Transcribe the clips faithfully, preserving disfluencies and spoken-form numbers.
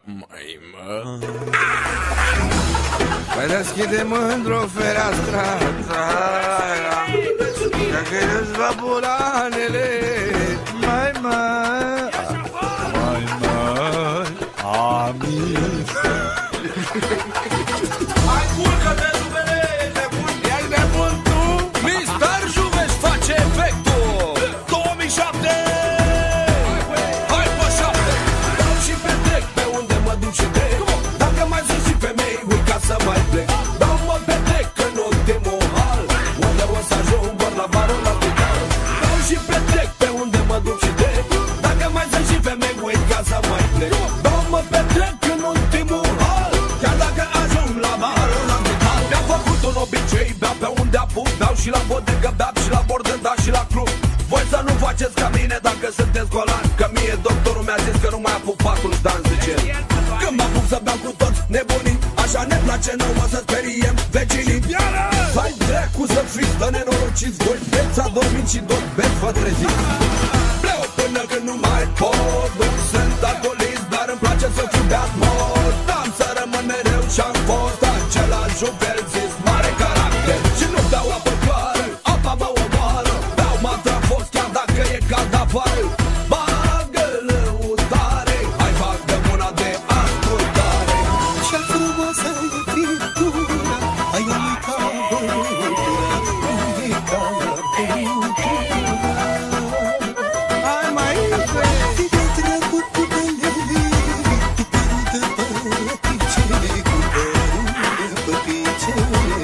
Mai mă... Păi deschide mândru fereastra, dacă îți va bulanele. Mai mă... Mai mă... Amin. Hai, culcă-te, Juvele, ești nebun. Ești nebun tu? mister Juve își face efectul. două mii șapte. Hai pe șapte. Dau și petrec pe unde mă duc și trec. Dacă mai sunt și femei, uita să mai plec. Dau mă petrec în ultimul hal, unde o să ajung doar la barul la final. Dau și petrec pe unde mă duc și trec. Dacă mai sunt și femei, uita să mai plec. Dau mă petrec în ultimul hal, chiar dacă ajung la barul la final. Mi-am făcut un obicei, beau pe unde apuc. Beau și la bodegă, beau și la bordel, dar și la club. Voi să nu faceți ca mine dacă sunteți golani, că mie doctorul mi-a zis că nu mai apuc patul dan, zice. Când mă apuc să beau cu toți nebunii, așa ne place nouă să speriem vecinii. Hai dracu să fiți, dă nenorociți, voi beți adormit și tot beți vă treziți. Pleu până când nu mai pot, nu sunt alcoolist, dar îmi place să fiu beat mort. Am să rămân mereu și-am fost același Juvel zis, mare caracter. Și nu beau apă clară, apa mă omoară. Beau matra fost chiar dacă e cald afară. Bagă lăutare, hai bagă mâna de ascultare. Ce frumoasă e pictura, ai uitat băutura, uitat băutura. Hai mai iute! Te-ai trecut cu pelele, cu părul de păpicele, cu părul de păpicele.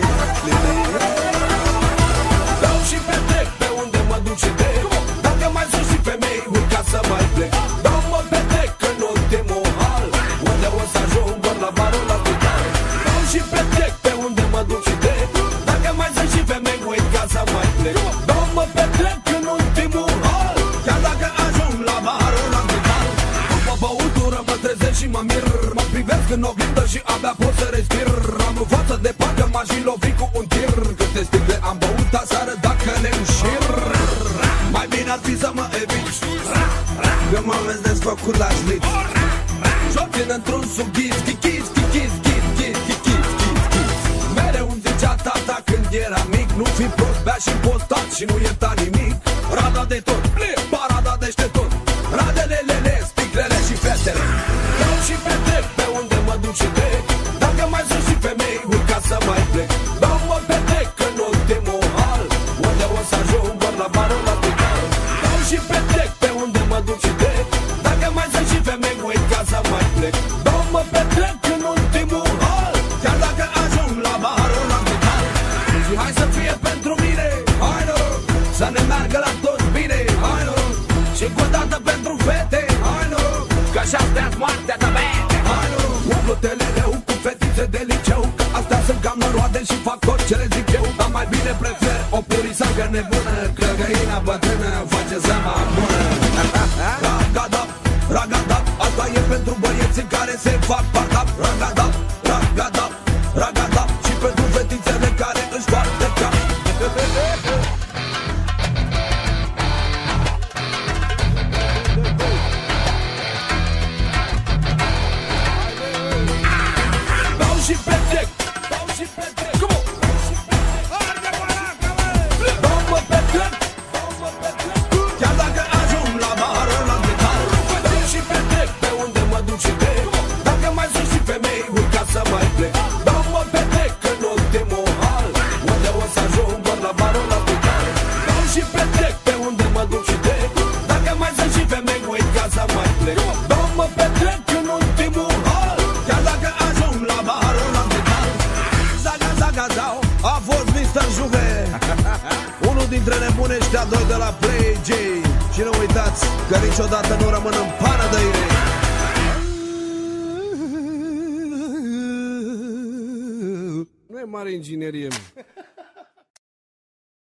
Dau și petrec pe unde mă duc și trec. Dacă mai sunt și femei, uita să mai plec. Dau mă petrec în ultimul hal, unde o să ajung doar la barul la final. Dau și petrec pe unde mă duc și trec. Dacă mai sunt și femei, uita să mai plec. Dau mă petrec în ultimul hal, chiar dacă ajung la barul la final. După băutură mă trezesc și mă mir. Mă privesc în oglindă și abia pot să respir. Am în față de parcă m-aș fi lovit cu un tir. Câte sticle am băut aseară dacă le înșir. Mai bine ar fi să mă evit, că mă vezi desfăcut la șlit. Și-o țin într-un sughiz, chichiz, chichiz, chiz, chiz, chichiz, chiz, chiz. Mereu îmi zicea tata când era mic, nu fi prost, bea și postat și nu ierta nimic. Rada de tot, parada deșteptot, radele, lele, sticlele și fetele. Dau și petrec pe unde mă duc și trec. Dacă mai sunt și femei, uita să mai plec. Dau mă petrec în ultimul hal, unde o să ajung doar la barul la final. Dau și petrec pe unde mă duc și trec. Dacă mai sunt și femei, uita să mai plec. Dau mă petrec în ultimul hal, chiar dacă ajung la barul la final. Și hai să fie pentru mine, hai noroc, să ne meargă la toți bine, hai noroc. Și cu o dată pentru fete, hai noroc, că așa-ți moartea ta bete, hai noroc. Umplu telereu cu fetițe de liceu, că astea sunt cam noroade și fac tot ce le zic eu. Dar mai bine prefer o purisacă nebună, că găina bătrână face seama bună. Ragadap, ragadap, asta e pentru băieții care se fac partap. Ragadap, ragadap, ragadap, și pentru fetițele care își fac de cap. Dau și petrec, dau și petrec, come on. Dau mă petrec, dau mă petrec, chiar dacă ajung la barul la final. Dau și petrec pe unde mă duc și trec. Dacă mai sunt și femei, uita să mai plec. Dau mă petrec în ultimul hal, unde o să ajung doar la barul la final. Dau și petrec pe unde mă duc și trec. Dacă mai sunt și femei, uita să mai plec. Dau mă petrec în ultimul hal, chiar dacă ajung la barul la final. Zaga, zaga, zau, a fost mister Juve, unul dintre nebuni ăștia doi de la Play J. Și nu uitați că niciodată nu rămân în pană de ire. Nu e mare inginerie, mă.